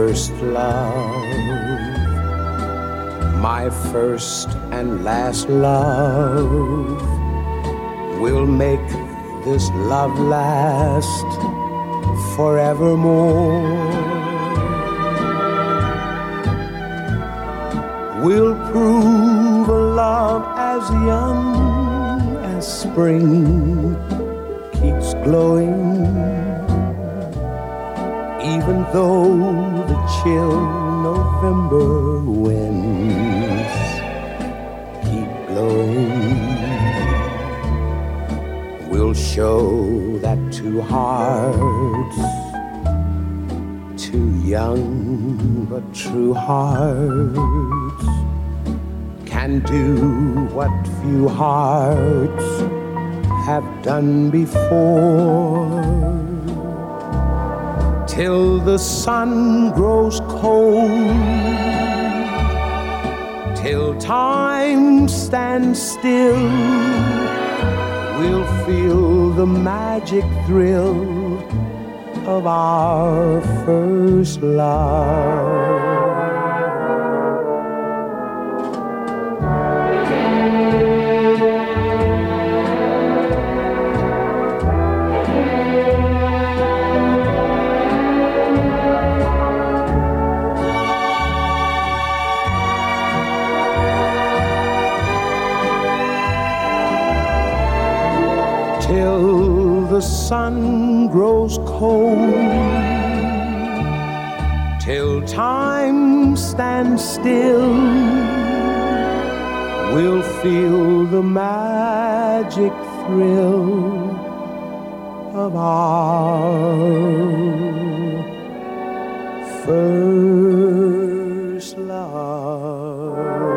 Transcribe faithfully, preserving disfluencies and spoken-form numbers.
first love, my first and last love, will make this love last forevermore. We'll prove a love as young as spring keeps glowing, even though the chill November winds keep blowing. We'll show that two hearts, two young but true hearts, can do what few hearts have done before. Till the sun grows cold, till time stands still, we'll feel the magic thrill of our first love. Till the sun grows cold, till time stands still, we'll feel the magic thrill of our first love.